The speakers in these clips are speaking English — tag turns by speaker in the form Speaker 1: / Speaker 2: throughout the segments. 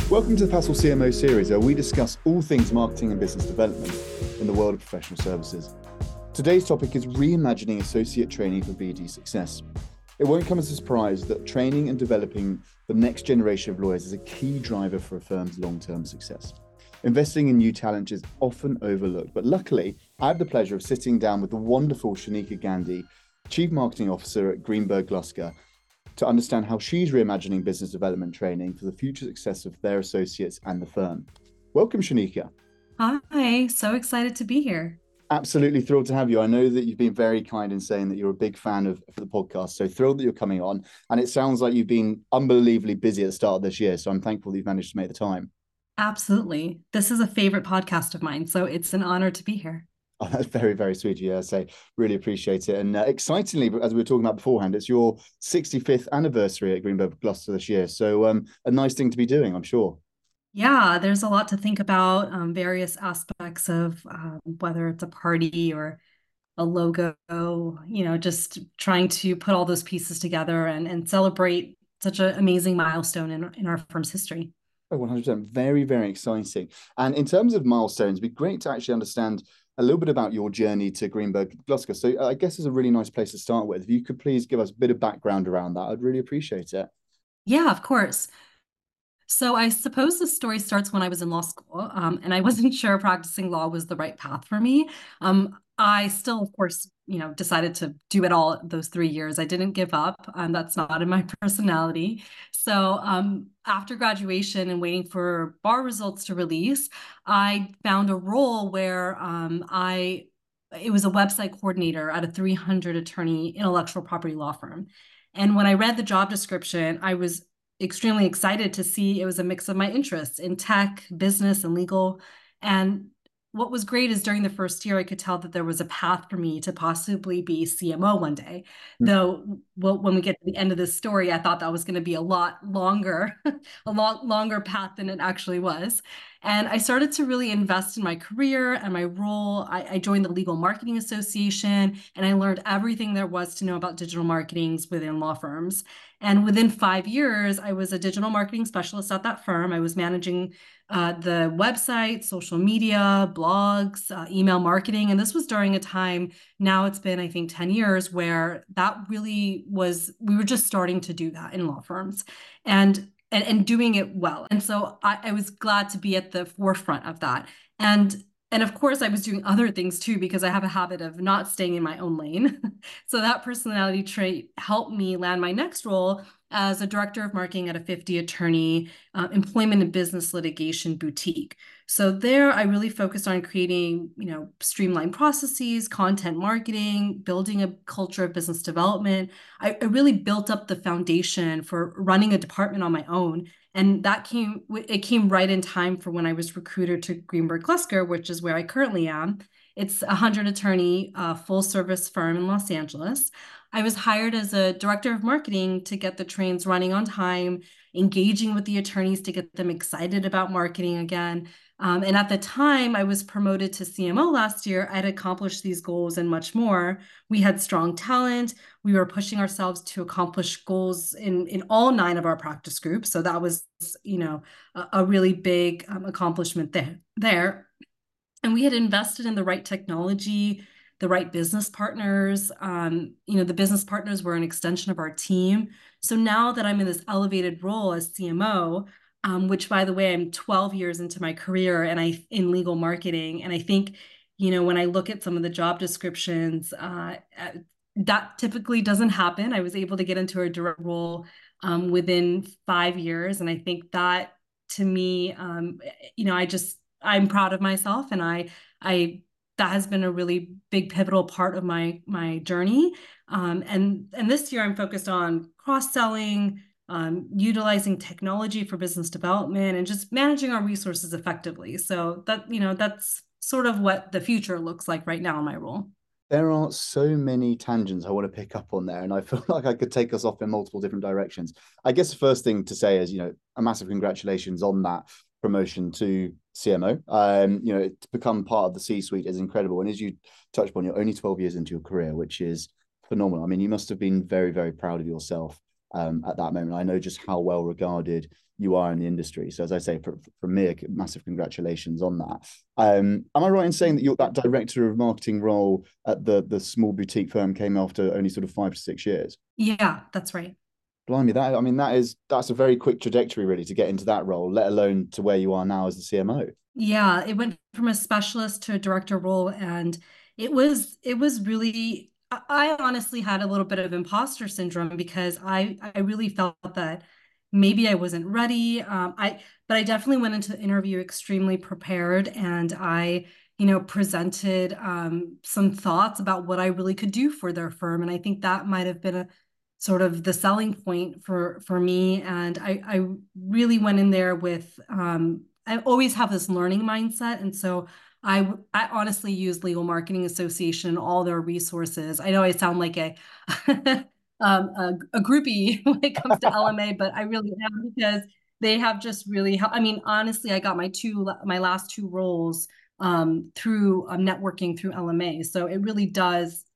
Speaker 1: Welcome to the Passel CMO series, where we discuss all things marketing and business development in the world of professional services. Today's topic is reimagining associate training for BD success. It won't come as a surprise that training and developing the next generation of lawyers is a key driver for a firm's long-term success. Investing in new talent is often overlooked, but luckily, I have the pleasure of sitting down with the wonderful Shanika Gandhi, Chief Marketing Officer at Greenberg Glusker, to understand how she's reimagining business development training for the future success of their associates and the firm. Welcome, Shanika.
Speaker 2: Hi, so excited to be here.
Speaker 1: Absolutely thrilled to have you. I know that you've been very kind in saying that you're a big fan of the podcast, so thrilled that you're coming on. And it sounds like you've been unbelievably busy at the start of this year, so I'm thankful that you've managed to make the time.
Speaker 2: Absolutely. This is a favorite podcast of mine, so it's an honor to be here.
Speaker 1: Oh, that's very, very sweet of you. I say, really appreciate it. And excitingly, as we were talking about beforehand, it's your 65th anniversary at Greenberg Gloucester this year. So a nice thing to be doing, I'm sure.
Speaker 2: Yeah, there's a lot to think about, various aspects of whether it's a party or a logo, just trying to put all those pieces together and celebrate such an amazing milestone in our firm's history.
Speaker 1: Oh, 100%. Very, very exciting. And in terms of milestones, it'd be great to actually understand a little bit about your journey to Greenberg Gloucester. So I guess it's a really nice place to start with. If you could please give us a bit of background around that, I'd really appreciate it.
Speaker 2: Yeah, of course. So I suppose the story starts when I was in law school, and I wasn't sure practicing law was the right path for me. I still, of course, decided to do it all those 3 years. I didn't give up. That's not in my personality. So after graduation and waiting for bar results to release, I found a role where it was a website coordinator at a 300 attorney intellectual property law firm. And when I read the job description, I was extremely excited to see it was a mix of my interests in tech, business, and legal. And what was great is during the first year, I could tell that there was a path for me to possibly be CMO one day. Though, well, when we get to the end of this story, I thought that was going to be a lot longer, a lot longer path than it actually was. And I started to really invest in my career and my role. I joined the Legal Marketing Association, and I learned everything there was to know about digital marketings within law firms. And within 5 years, I was a digital marketing specialist at that firm. I was managing the website, social media, blogs, email marketing. And this was during a time, now it's been, I think, 10 years, where that really was, we were just starting to do that in law firms and doing it well. And so I was glad to be at the forefront of that. And of course, I was doing other things too, because I have a habit of not staying in my own lane. So that personality trait helped me land my next role as a director of marketing at a 50 attorney employment and business litigation boutique. So there, I really focused on creating, streamlined processes, content marketing, building a culture of business development. I really built up the foundation for running a department on my own. And it came right in time for when I was recruited to Greenberg Glusker, which is where I currently am. It's a 100 attorney full service firm in Los Angeles. I was hired as a director of marketing to get the trains running on time, engaging with the attorneys to get them excited about marketing again. And at the time I was promoted to CMO last year, I'd accomplished these goals and much more. We had strong talent. We were pushing ourselves to accomplish goals in all 9 of our practice groups. So that was, a really big accomplishment there. And we had invested in the right technology, the right business partners. The business partners were an extension of our team. So now that I'm in this elevated role as CMO, which by the way, I'm 12 years into my career and in legal marketing. And I think, when I look at some of the job descriptions, that typically doesn't happen. I was able to get into a direct role within 5 years. And I think that to me, I'm proud of myself, and I that has been a really big pivotal part of my journey. And this year I'm focused on cross-selling, utilizing technology for business development, and just managing our resources effectively. So that's sort of what the future looks like right now in my role.
Speaker 1: There are so many tangents I want to pick up on there, and I feel like I could take us off in multiple different directions. I guess the first thing to say is, a massive congratulations on that promotion to CMO. To become part of the C-suite is incredible. And as you touched upon, you're only 12 years into your career, which is phenomenal. I mean, you must have been very, very proud of yourself at that moment. I know just how well regarded you are in the industry. So as I say, from me, massive congratulations on that. Am I right in saying that that director of marketing role at the small boutique firm came after only sort of 5 to 6 years?
Speaker 2: Yeah, that's right.
Speaker 1: Blimey, that's a very quick trajectory really to get into that role, let alone to where you are now as the CMO.
Speaker 2: Yeah, it went from a specialist to a director role, and it was really I honestly had a little bit of imposter syndrome because I really felt that maybe I wasn't ready. But I definitely went into the interview extremely prepared, and I, presented some thoughts about what I really could do for their firm, and I think that might have been a sort of the selling point for me. And I really went in there with I always have this learning mindset. And so I honestly use Legal Marketing Association, all their resources. I know I sound like a groupie when it comes to LMA, but I really am, because they have just really helped. I mean, honestly, I got my last two roles through networking through LMA. So it really does,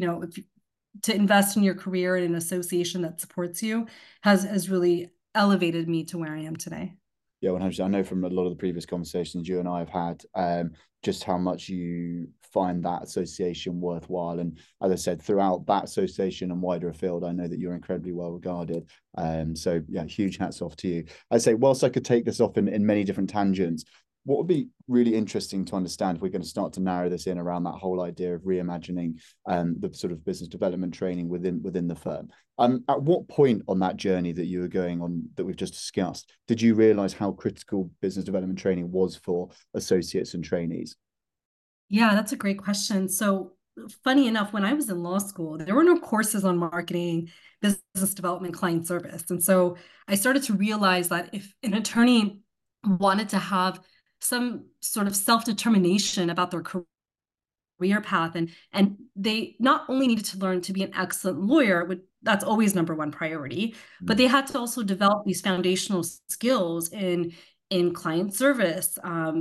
Speaker 2: to invest in your career in an association that supports you has really elevated me to where I am today.
Speaker 1: Yeah, 100%. I know from a lot of the previous conversations you and I have had, just how much you find that association worthwhile. And as I said, throughout that association and wider afield, I know that you're incredibly well regarded. So yeah, huge hats off to you. I say, whilst I could take this off in many different tangents, what would be really interesting to understand, if we're going to start to narrow this in around that whole idea of reimagining the sort of business development training within the firm. At what point on that journey that you were going on that we've just discussed, did you realize how critical business development training was for associates and trainees?
Speaker 2: Yeah, that's a great question. So funny enough, when I was in law school, there were no courses on marketing, business development, client service. And so I started to realize that if an attorney wanted to have some sort of self-determination about their career path, and they not only needed to learn to be an excellent lawyer, which that's always number one priority, but
Speaker 1: Mm.
Speaker 2: they had to also develop these foundational skills in client service,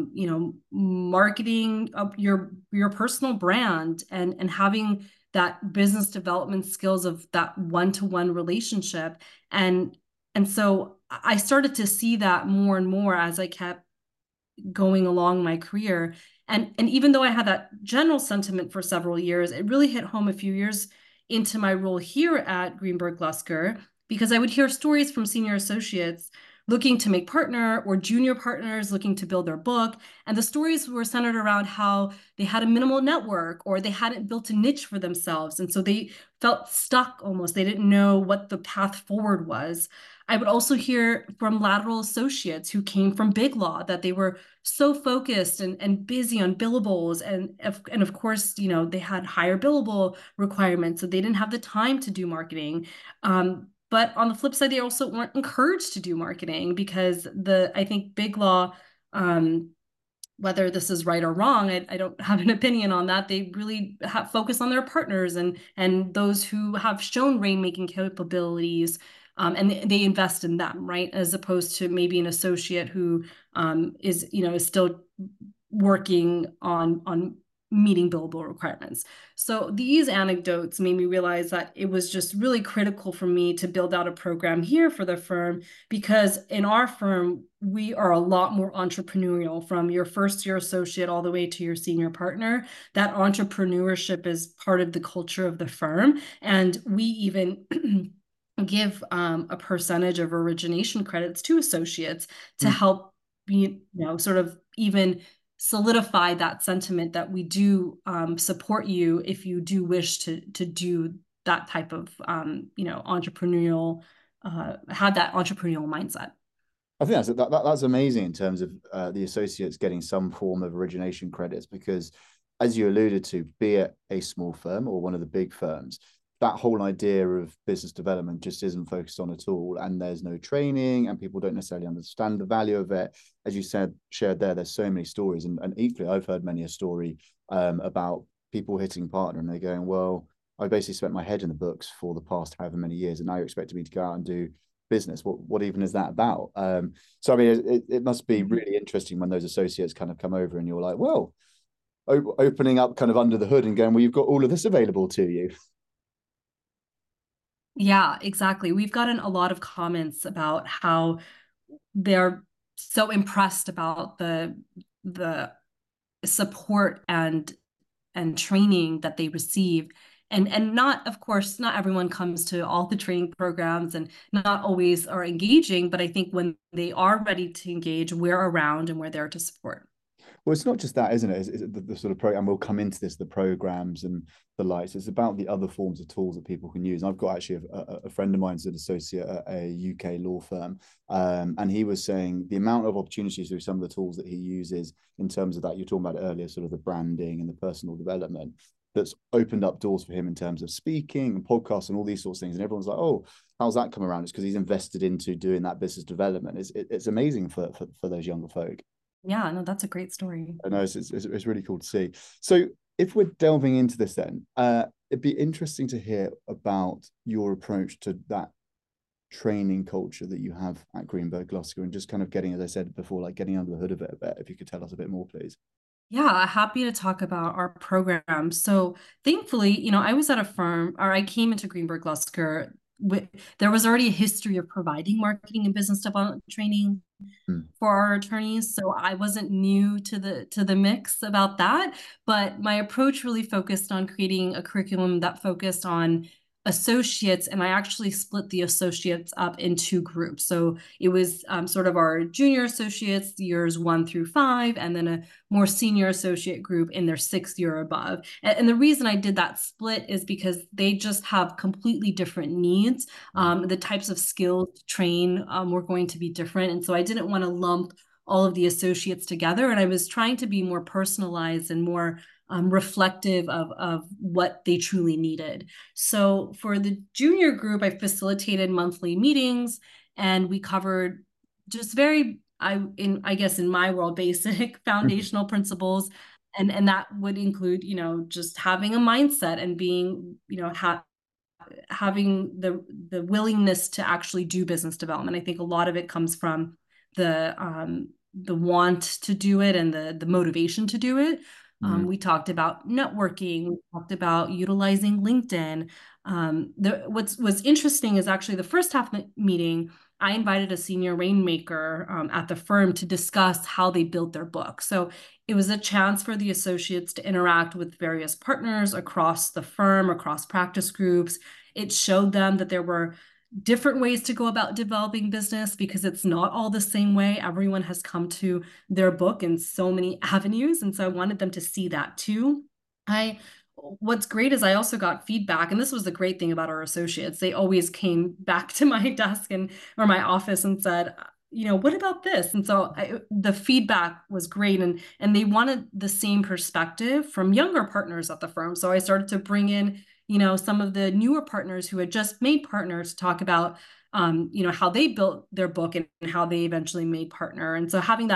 Speaker 2: marketing up your personal brand, and having that business development skills of that one-to-one relationship. And so I started to see that more and more as I kept going along my career. And even though I had that general sentiment for several years, it really hit home a few years into my role here at Greenberg Lusker, because I would hear stories from senior associates looking to make partner, or junior partners looking to build their book. And the stories were centered around how they had a minimal network, or they hadn't built a niche for themselves. And so they felt stuck almost. They didn't know what the path forward was. I would also hear from lateral associates who came from big law that they were so focused and busy on billables, and of course, they had higher billable requirements, so they didn't have the time to do marketing. But on the flip side, they also weren't encouraged to do marketing, because I think big law, whether this is right or wrong, I don't have an opinion on that. They really have focus on their partners and those who have shown rainmaking capabilities, and they invest in them, right? As opposed to maybe an associate who is still working on meeting billable requirements. So these anecdotes made me realize that it was just really critical for me to build out a program here for the firm, because in our firm, we are a lot more entrepreneurial, from your first year associate all the way to your senior partner. That entrepreneurship is part of the culture of the firm. And we even give a percentage of origination credits to associates to
Speaker 1: Mm.
Speaker 2: help sort of even solidify that sentiment that we do support you if you do wish to do that type of entrepreneurial have that entrepreneurial mindset.
Speaker 1: I think that's amazing in terms of the associates getting some form of origination credits, because, as you alluded to, be it a small firm or one of the big firms, that whole idea of business development just isn't focused on at all, and there's no training, and people don't necessarily understand the value of it. As you said, shared there's so many stories, and equally, I've heard many a story about people hitting partner and they're going, well, I basically spent my head in the books for the past however many years, and now you're expecting me to go out and do business. What even is that about? So I mean, it must be really interesting when those associates kind of come over and you're like, well, opening up kind of under the hood and going, well, you've got all of this available to you.
Speaker 2: Yeah, exactly. We've gotten a lot of comments about how they're so impressed about the support and training that they receive. And not, of course, not everyone comes to all the training programs and not always are engaging, but I think when they are ready to engage, we're around and we're there to support.
Speaker 1: Well, it's not just that, isn't it? It's the sort of program. We'll come into this, the programs and the lights. It's about the other forms of tools that people can use. I've got actually a friend of mine who's an associate at a UK law firm, and he was saying the amount of opportunities through some of the tools that he uses in terms of that you're talking about earlier, sort of the branding and the personal development. That's opened up doors for him in terms of speaking and podcasts and all these sorts of things. And everyone's like, "Oh, how's that come around?" It's because he's invested into doing that business development. It's amazing for those younger folk.
Speaker 2: Yeah, no, that's a great story.
Speaker 1: I know it's really cool to see. So if we're delving into this, then it'd be interesting to hear about your approach to that training culture that you have at Greenberg Gloucester, and just kind of getting, as I said before, like getting under the hood of it a bit. If you could tell us a bit more, please.
Speaker 2: Yeah, happy to talk about our program. So thankfully, I was at a firm, or I came into Greenberg Gloucester with, there was already a history of providing marketing and business development training
Speaker 1: Mm.
Speaker 2: for our attorneys. So I wasn't new to the mix about that, but my approach really focused on creating a curriculum that focused on associates, and I actually split the associates up in two groups. So it was sort of our junior associates, years 1 through 5, and then a more senior associate group in their 6th year or above. And the reason I did that split is because they just have completely different needs. The types of skills to train were going to be different. And so I didn't want to lump all of the associates together. And I was trying to be more personalized and more reflective of what they truly needed. So for the junior group, I facilitated monthly meetings and we covered just very, I guess in my world, basic foundational principles. And that would include, just having a mindset and being, having the willingness to actually do business development. I think a lot of it comes from the want to do it and the motivation to do it.
Speaker 1: Mm.
Speaker 2: We talked about networking. We talked about utilizing LinkedIn. What's interesting is actually the first half meeting, I invited a senior rainmaker at the firm to discuss how they built their book. So it was a chance for the associates to interact with various partners across the firm, across practice groups. It showed them that there were different ways to go about developing business because it's not all the same way. Everyone has come to their book in so many avenues. And so I wanted them to see that too. What's great is I also got feedback, and this was the great thing about our associates. They always came back to my desk or my office and said, what about this? And so the feedback was great, and they wanted the same perspective from younger partners at the firm. So I started to bring in, some of the newer partners who had just made partners to talk about, how they built their book and how they eventually made partner. And so having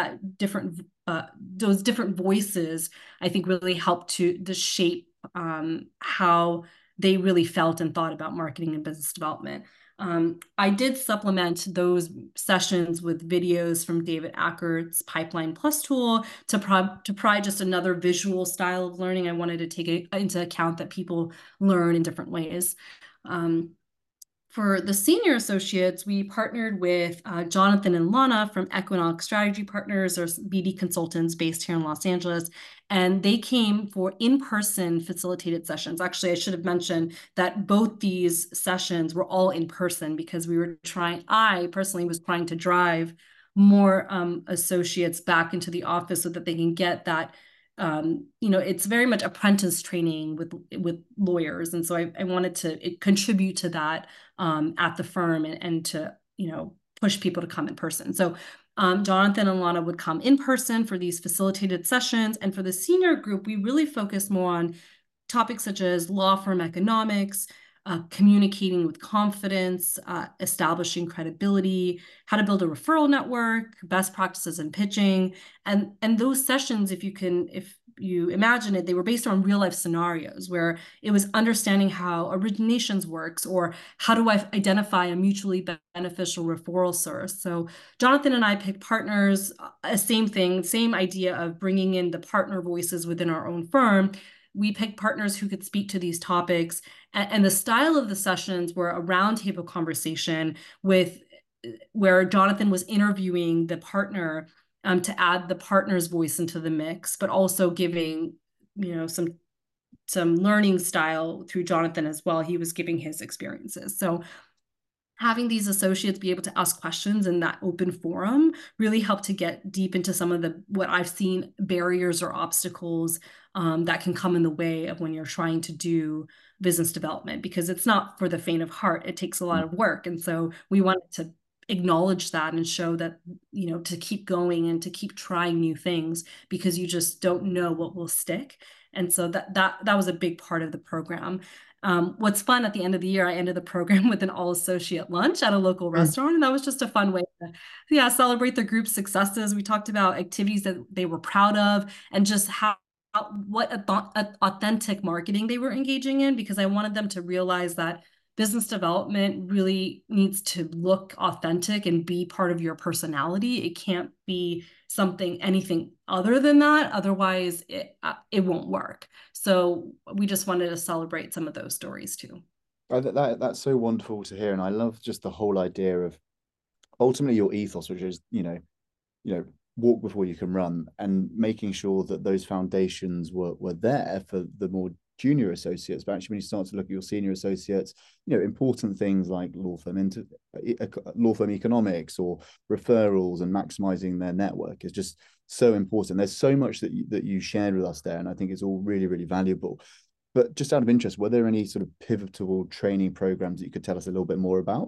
Speaker 2: those different voices, I think really helped to shape how they really felt and thought about marketing and business development. I did supplement those sessions with videos from David Ackert's Pipeline Plus tool to provide just another visual style of learning. I wanted to take into account that people learn in different ways. For the senior associates, we partnered with Jonathan and Lana from Equinox Strategy Partners, or BD consultants based here in Los Angeles, and they came for in-person facilitated sessions. Actually, I should have mentioned that both these sessions were all in person because I personally was trying to drive more associates back into the office so that they can get that it's very much apprentice training with lawyers. And so I wanted to contribute to that at the firm and to, push people to come in person. So Jonathan and Lana would come in person for these facilitated sessions. And for the senior group, we really focused more on topics such as law firm economics, communicating with confidence, establishing credibility, how to build a referral network, best practices in pitching. And those sessions, if you imagine it, they were based on real life scenarios where it was understanding how originations works, or how do I identify a mutually beneficial referral source. So Jonathan and I picked partners, same thing, same idea of bringing in the partner voices within our own firm. We picked partners who could speak to these topics, And the style of the sessions were a roundtable conversation with where Jonathan was interviewing the partner to add the partner's voice into the mix, but also giving, some learning style through Jonathan as well. He was giving his experiences. So having these associates be able to ask questions in that open forum really helped to get deep into some of the what I've seen barriers or obstacles that can come in the way of when you're trying to do business development, because it's not for the faint of heart. It takes a lot of work. And so we wanted to acknowledge that and show that, to keep going and to keep trying new things, because you just don't know what will stick. And so that was a big part of the program. What's fun, at the end of the year, I ended the program with an all-associate lunch at a local restaurant, and that was just a fun way to, celebrate the group's successes. We talked about activities that they were proud of, and just what authentic marketing they were engaging in, because I wanted them to realize that business development really needs to look authentic and be part of your personality. It can't be anything other than that. Otherwise, it won't work. So we just wanted to celebrate some of those stories too.
Speaker 1: That's so wonderful to hear. And I love just the whole idea of ultimately your ethos, which is, walk before you can run, and making sure that those foundations were there for the more junior associates. But actually, when you start to look at your senior associates, important things like law firm economics or referrals and maximizing their network is just so important. There's so much that you shared with us there, and I think it's all really, really valuable. But just out of interest, were there any sort of pivotal training programs that you could tell us a little bit more about?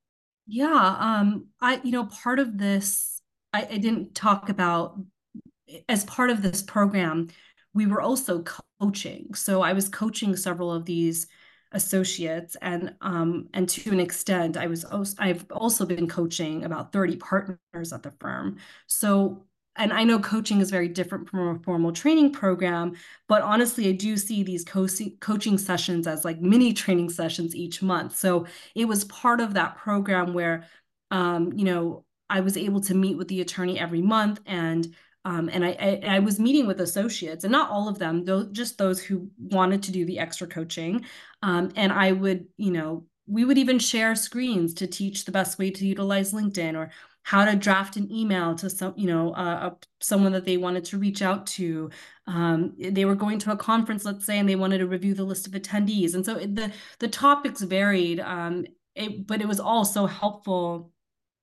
Speaker 2: Yeah, part of this, I didn't talk about. As part of this program, we were also coaching. So I was coaching several of these associates, and to an extent, I've also been coaching about 30 partners at the firm. So, and I know coaching is very different from a formal training program, but honestly, I do see these coaching sessions as like mini training sessions each month. So it was part of that program where, I was able to meet with the attorney every month, and I was meeting with associates, and not all of them, just those who wanted to do the extra coaching. And I would, we would even share screens to teach the best way to utilize LinkedIn, or how to draft an email to someone that they wanted to reach out to. They were going to a conference, let's say, and they wanted to review the list of attendees. And so the topics varied, but it was all so helpful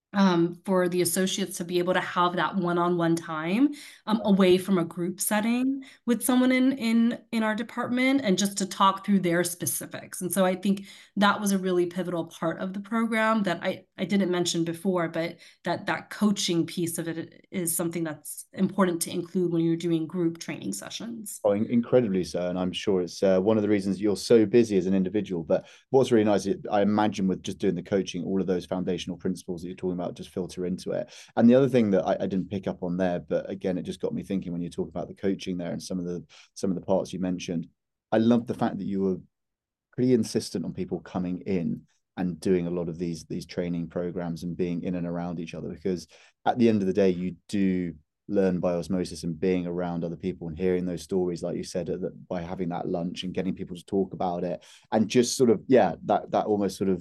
Speaker 2: for the associates to be able to have that one-on-one time away from a group setting with someone in our department, and just to talk through their specifics. And so I think that was a really pivotal part of the program that I didn't mention before, but that coaching piece of it is something that's important to include when you're doing group training sessions.
Speaker 1: Oh, incredibly so. And I'm sure it's one of the reasons you're so busy as an individual. But what's really nice, I imagine, with just doing the coaching, all of those foundational principles that you're talking about just filter into it. And the other thing that I didn't pick up on there, but again, it just got me thinking when you talk about the coaching there and some of the parts you mentioned. I love the fact that you were pretty insistent on people coming in and doing a lot of these training programs and being in and around each other, because at the end of the day, you do learn by osmosis and being around other people and hearing those stories, like you said, by having that lunch and getting people to talk about it, and just sort of that almost sort of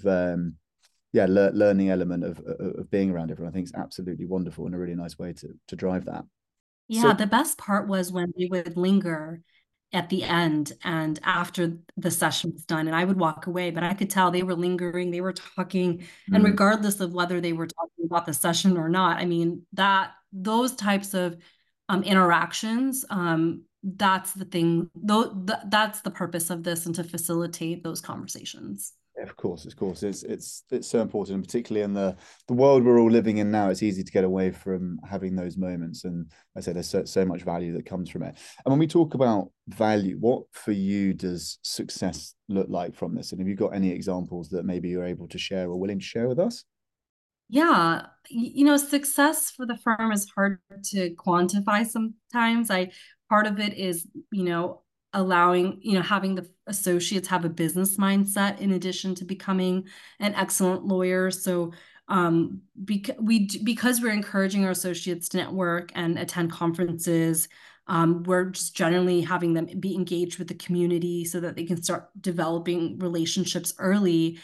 Speaker 1: learning element of being around everyone. I think is absolutely wonderful and a really nice way to drive that.
Speaker 2: Yeah, the best part was when they would linger at the end and after the session was done, and I would walk away, but I could tell they were lingering, they were talking, and regardless of whether they were talking about the session or not, I mean, those types of interactions, that's the thing, that's the purpose of this, and to facilitate those conversations.
Speaker 1: Of course, it's so important, and particularly in the world we're all living in now. It's easy to get away from having those moments, and I say there's so much value that comes from it. And when we talk about value, what for you does success look like from this? And have you got any examples that maybe you're able to share or willing to share with us?
Speaker 2: Yeah, success for the firm is hard to quantify sometimes. Part of it is, allowing, having the associates have a business mindset in addition to becoming an excellent lawyer. So because we're encouraging our associates to network and attend conferences, We're just generally having them be engaged with the community so that they can start developing relationships early.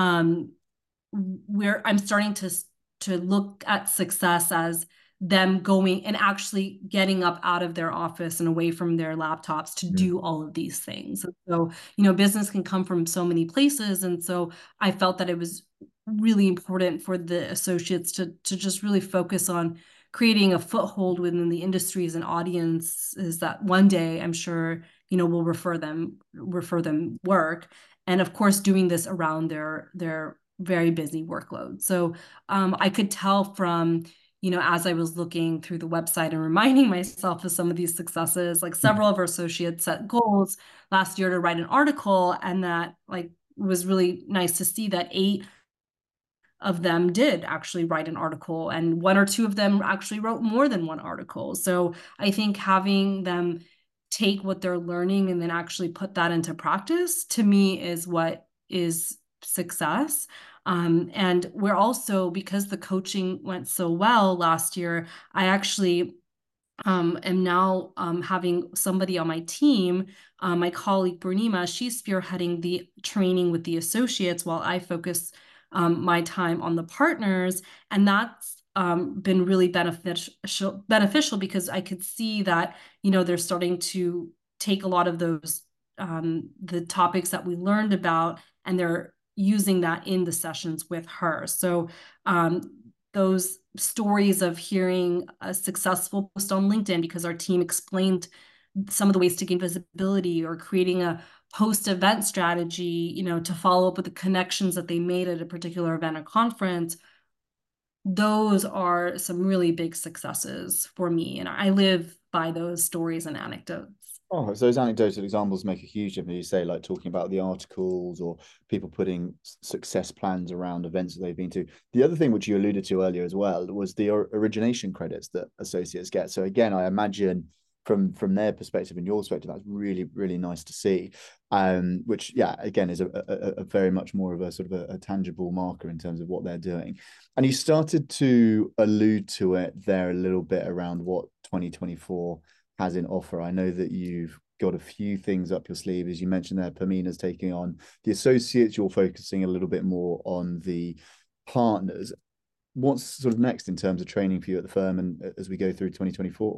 Speaker 2: Where I'm starting to look at success as them going and actually getting up out of their office and away from their laptops to
Speaker 1: Mm.
Speaker 2: do all of these things. So, business can come from so many places. And so I felt that it was really important for the associates to just really focus on creating a foothold within the industries and audiences that one day I'm sure, will refer them work. And of course, doing this around their very busy workload. So I could tell from, as I was looking through the website and reminding myself of some of these successes, like several of our associates set goals last year to write an article, and that like was really nice to see that 8 of them did actually write an article, and 1 or 2 of them actually wrote more than one article. So I think having them take what they're learning and then actually put that into practice, to me, is what is success. And we're also, because the coaching went so well last year, I actually am now having somebody on my team, my colleague Burnima. She's spearheading the training with the associates while I focus my time on the partners. And that's been really beneficial because I could see that, they're starting to take a lot of those, the topics that we learned about, and they're using that in the sessions with her. So those stories of hearing a successful post on LinkedIn because our team explained some of the ways to gain visibility, or creating a post-event strategy, to follow up with the connections that they made at a particular event or conference. Those are some really big successes for me. And I live by those stories and anecdotes.
Speaker 1: Oh, so those anecdotal examples make a huge difference. You say, like talking about the articles or people putting success plans around events that they've been to. The other thing which you alluded to earlier as well was the origination credits that associates get. So again, I imagine from their perspective and your perspective, that's really, really nice to see. Which, yeah, again, is a very much more of a sort of a tangible marker in terms of what they're doing. And you started to allude to it there a little bit around what 2024 has in offer. I know that you've got a few things up your sleeve. As you mentioned there, Pamina's taking on the associates. You're focusing a little bit more on the partners. What's sort of next in terms of training for you at the firm and as we go through 2024?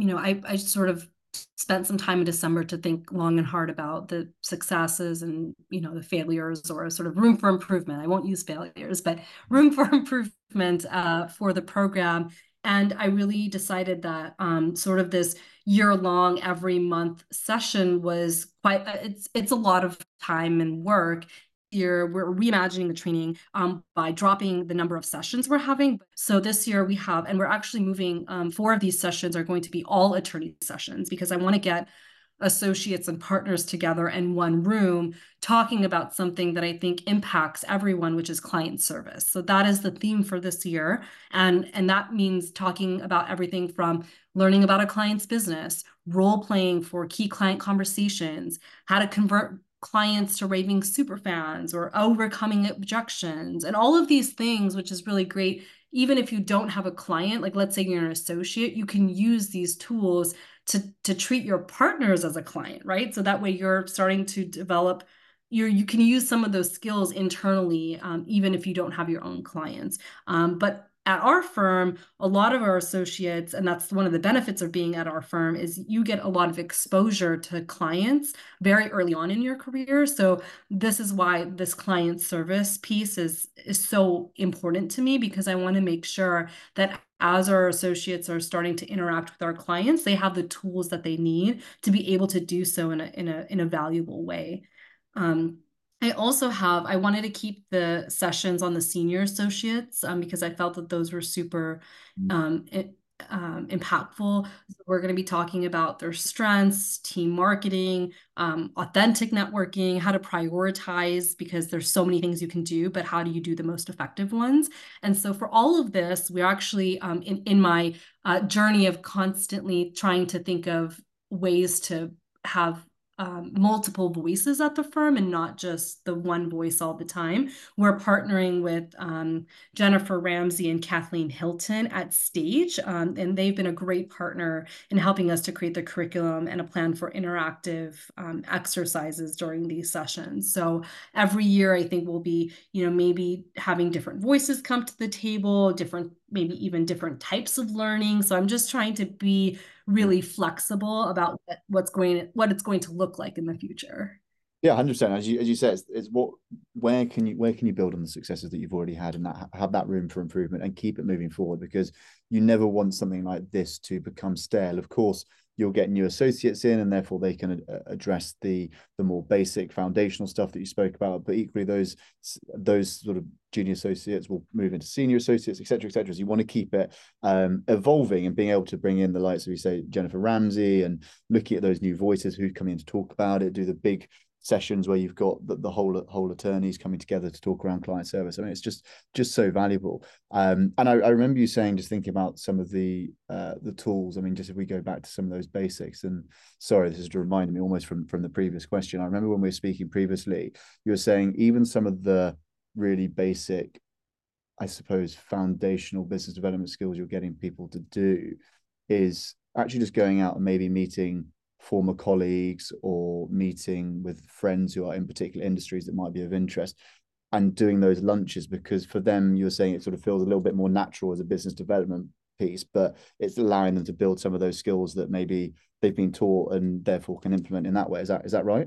Speaker 2: I sort of spent some time in December to think long and hard about the successes and, the failures, or sort of room for improvement. I won't use failures, but room for improvement for the program. And I really decided that sort of this year-long, every month session was quite, it's a lot of time and work. Year we're reimagining the training by dropping the number of sessions we're having. So this year we have, and we're actually moving, 4 of these sessions are going to be all attorney sessions, because I want to get associates and partners together in one room talking about something that I think impacts everyone, which is client service. So that is the theme for this year. And that means talking about everything from learning about a client's business, role playing for key client conversations, how to convert clients to raving super fans, or overcoming objections, and all of these things, which is really great. Even if you don't have a client, like let's say you're an associate, you can use these tools to treat your partners as a client, right? So that way you're starting to develop you can use some of those skills internally, even if you don't have your own clients. But at our firm, a lot of our associates, and that's one of the benefits of being at our firm, is you get a lot of exposure to clients very early on in your career. So this is why this client service piece is so important to me, because I want to make sure that as our associates are starting to interact with our clients, they have the tools that they need to be able to do so in a valuable way. I wanted to keep the sessions on the senior associates because I felt that those were super impactful. We're going to be talking about their strengths, team marketing, authentic networking, how to prioritize, because there's so many things you can do, but how do you do the most effective ones? And so for all of this, we're actually in my journey of constantly trying to think of ways to have multiple voices at the firm and not just the one voice all the time. We're partnering with Jennifer Ramsey and Kathleen Hilton at Stage, and they've been a great partner in helping us to create the curriculum and a plan for interactive exercises during these sessions. So every year, I think we'll be, maybe having different voices come to the table, maybe even different types of learning. So I'm just trying to be really flexible about what it's going to look like in the future.
Speaker 1: Yeah, 100%. As you said, it's where can you build on the successes that you've already had and that have that room for improvement and keep it moving forward, because you never want something like this to become stale. Of course, you'll get new associates in and therefore they can address the more basic foundational stuff that you spoke about, but equally those sort of junior associates will move into senior associates, etc., etc. So you want to keep it evolving and being able to bring in the likes of, you say, Jennifer Ramsey, and looking at those new voices who come in to talk about it, do the big sessions where you've got the whole attorneys coming together to talk around client service. I mean, it's just so valuable. And I remember you saying, just thinking about some of the tools. I mean, just if we go back to some of those basics, and sorry, this is reminding me almost from the previous question. I remember when we were speaking previously, you were saying even some of the really basic, I suppose, foundational business development skills you're getting people to do is actually just going out and maybe meeting former colleagues or meeting with friends who are in particular industries that might be of interest, and doing those lunches, because for them, you're saying it sort of feels a little bit more natural as a business development piece, but it's allowing them to build some of those skills that maybe they've been taught and therefore can implement in that way. Is that right?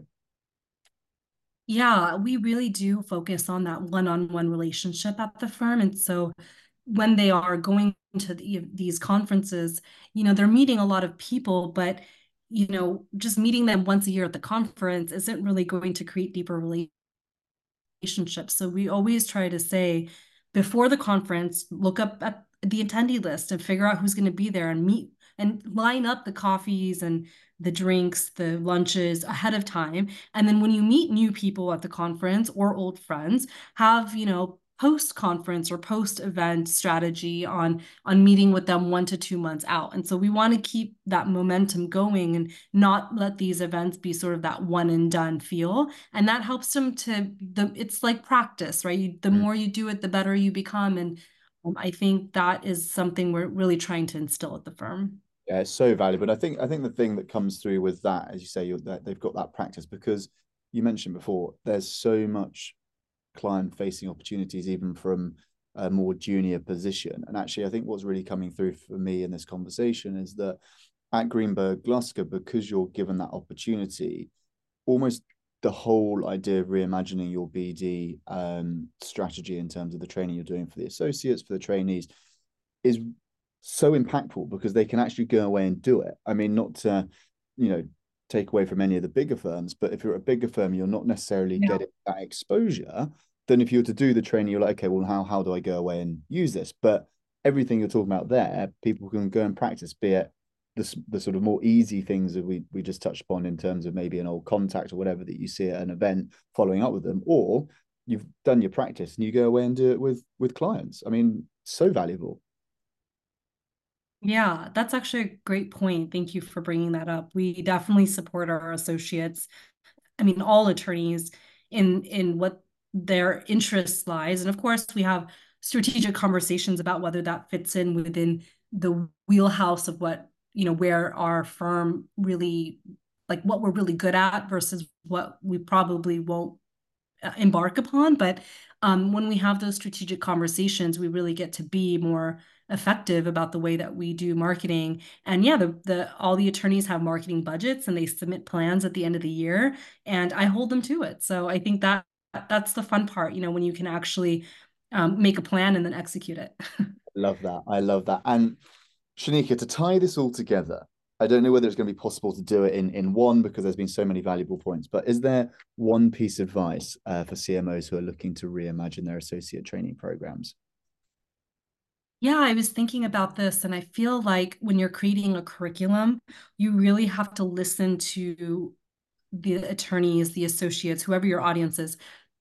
Speaker 2: Yeah, we really do focus on that one-on-one relationship at the firm. And so when they are going to these conferences, they're meeting a lot of people, but, just meeting them once a year at the conference isn't really going to create deeper relationships. So we always try to say, before the conference, look up at the attendee list and figure out who's going to be there and meet and line up the coffees and the drinks, the lunches ahead of time. And then when you meet new people at the conference or old friends, have, post-conference or post-event strategy on meeting with them 1 to 2 months out. And so we want to keep that momentum going and not let these events be sort of that one and done feel. And that helps them it's like practice, right? The more you do it, the better you become. And I think that is something we're really trying to instill at the firm.
Speaker 1: Yeah, it's so valuable. I think the thing that comes through with that, as you say, that they've got that practice, because you mentioned before, there's so much client-facing opportunities, even from a more junior position. And actually, I think what's really coming through for me in this conversation is that at Greenberg Glusker, because you're given that opportunity, almost the whole idea of reimagining your BD strategy in terms of the training you're doing for the associates, for the trainees, is so impactful, because they can actually go away and do it. I mean, not to, take away from any of the bigger firms, but if you're a bigger firm, you're not necessarily getting that exposure. Then if you were to do the training, you're like, okay, well, how do I go away and use this? But everything you're talking about there, people can go and practice, be it the sort of more easy things that we just touched upon in terms of maybe an old contact or whatever that you see at an event, following up with them, or you've done your practice and you go away and do it with clients. I mean, so valuable.
Speaker 2: Yeah, that's actually a great point. Thank you for bringing that up. We definitely support our associates. I mean, all attorneys in what their interest lies. And of course, we have strategic conversations about whether that fits in within the wheelhouse of what, where our firm really, like what we're really good at versus what we probably won't embark upon. But when we have those strategic conversations, we really get to be more effective about the way that we do marketing. And yeah, the all the attorneys have marketing budgets and they submit plans at the end of the year, and I hold them to it. So I think that's the fun part, when you can actually make a plan and then execute it.
Speaker 1: Love that. I love that. And Shanika, to tie this all together, I don't know whether it's going to be possible to do it in one, because there's been so many valuable points, but is there one piece of advice for CMOs who are looking to reimagine their associate training programs?
Speaker 2: Yeah, I was thinking about this, and I feel like when you're creating a curriculum, you really have to listen to the attorneys, the associates, whoever your audience is,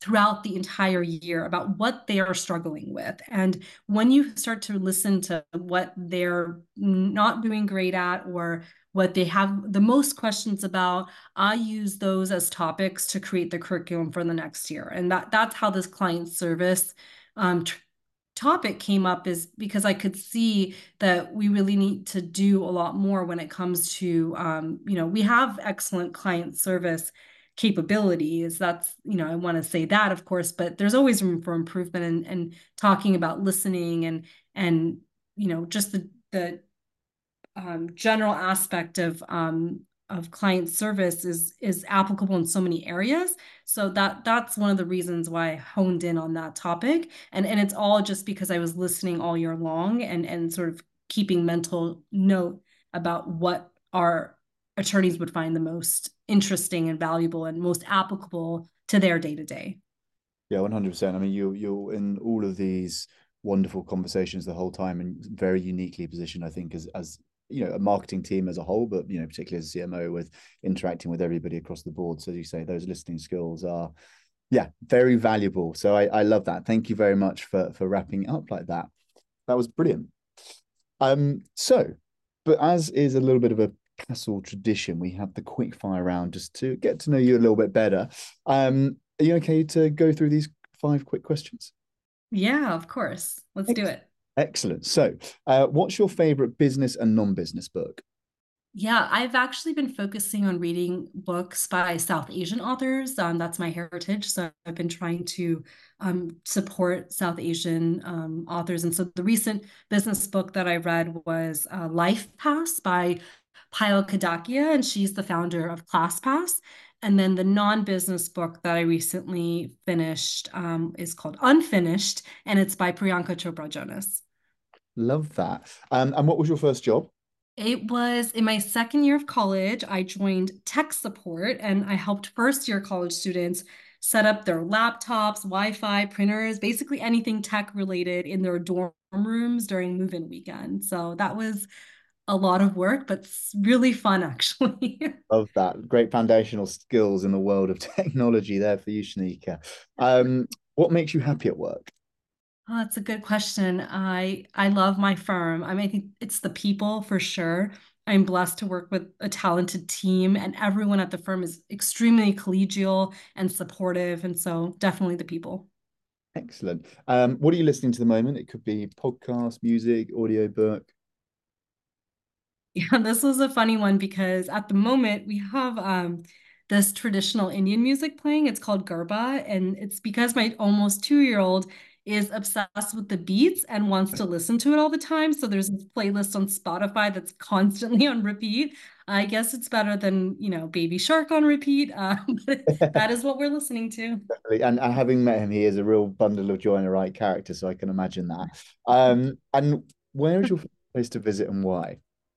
Speaker 2: throughout the entire year about what they are struggling with. And when you start to listen to what they're not doing great at or what they have the most questions about, I use those as topics to create the curriculum for the next year. And that's how this client service topic came up, is because I could see that we really need to do a lot more when it comes to, we have excellent client service capabilities. That's, I want to say that, of course, but there's always room for improvement, and talking about listening and just the general aspect of client service is applicable in so many areas. So that's one of the reasons why I honed in on that topic. And it's all just because I was listening all year long and sort of keeping mental note about what our attorneys would find the most interesting and valuable and most applicable to their day to day.
Speaker 1: Yeah, 100%. I mean, you're in all of these wonderful conversations the whole time, and very uniquely positioned, I think, as a marketing team as a whole, but particularly as a CMO, with interacting with everybody across the board. So as you say, those listening skills are very valuable. So I love that. Thank you very much for wrapping up like that. That was brilliant. But as is a little bit of a Castle tradition, we have the quick fire round just to get to know you a little bit better. Are you okay to go through these 5 quick questions?
Speaker 2: Yeah, of course. Let's do it.
Speaker 1: Excellent. So, what's your favorite business and non-business book?
Speaker 2: Yeah, I've actually been focusing on reading books by South Asian authors. That's my heritage. So I've been trying to support South Asian authors. And so the recent business book that I read was Life Pass by Payal Kadakia, and she's the founder of ClassPass. And then the non-business book that I recently finished is called Unfinished, and it's by Priyanka Chopra Jonas.
Speaker 1: Love that. And what was your first job?
Speaker 2: It was in my second year of college. I joined tech support, and I helped first-year college students set up their laptops, Wi-Fi, printers, basically anything tech related in their dorm rooms during move-in weekend. So that was a lot of work, but really fun, actually.
Speaker 1: Love that. Great foundational skills in the world of technology there for you, Shanika. What makes you happy at work?
Speaker 2: Oh, that's a good question. I love my firm. I mean, I think it's the people for sure. I'm blessed to work with a talented team, and everyone at the firm is extremely collegial and supportive. And so definitely the people.
Speaker 1: Excellent. What are you listening to the moment? It could be podcast, music, audiobook.
Speaker 2: Yeah, this was a funny one because at the moment we have this traditional Indian music playing. It's called Garba, and it's because my almost 2-year-old is obsessed with the beats and wants to listen to it all the time. So there's this playlist on Spotify that's constantly on repeat. I guess it's better than, Baby Shark on repeat. But that is what we're listening to.
Speaker 1: And having met him, he is a real bundle of joy and a right character, so I can imagine that. And where is your favorite place to visit and why?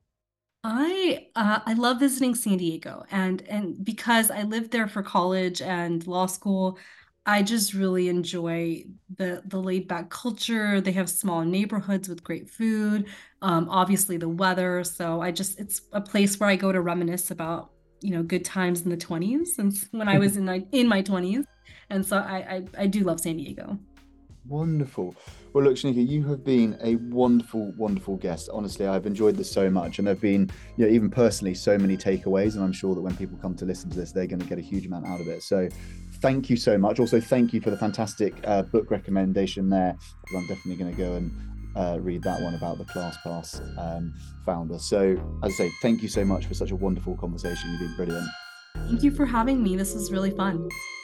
Speaker 2: I love visiting San Diego, and because I lived there for college and law school, I just really enjoy the laid back culture. They have small neighborhoods with great food, obviously the weather. So it's a place where I go to reminisce about, good times in the 20s, since when I was in my 20s. And so I do love San Diego.
Speaker 1: Wonderful. Well, look, Shanika, you have been a wonderful, wonderful guest. Honestly, I've enjoyed this so much, and there've been, even personally, so many takeaways. And I'm sure that when people come to listen to this, they're going to get a huge amount out of it. So, thank you so much. Also, thank you for the fantastic book recommendation there, because I'm definitely going to go and read that one about the ClassPass founder. So, as I say, thank you so much for such a wonderful conversation. You've been brilliant.
Speaker 2: Thank you for having me. This was really fun.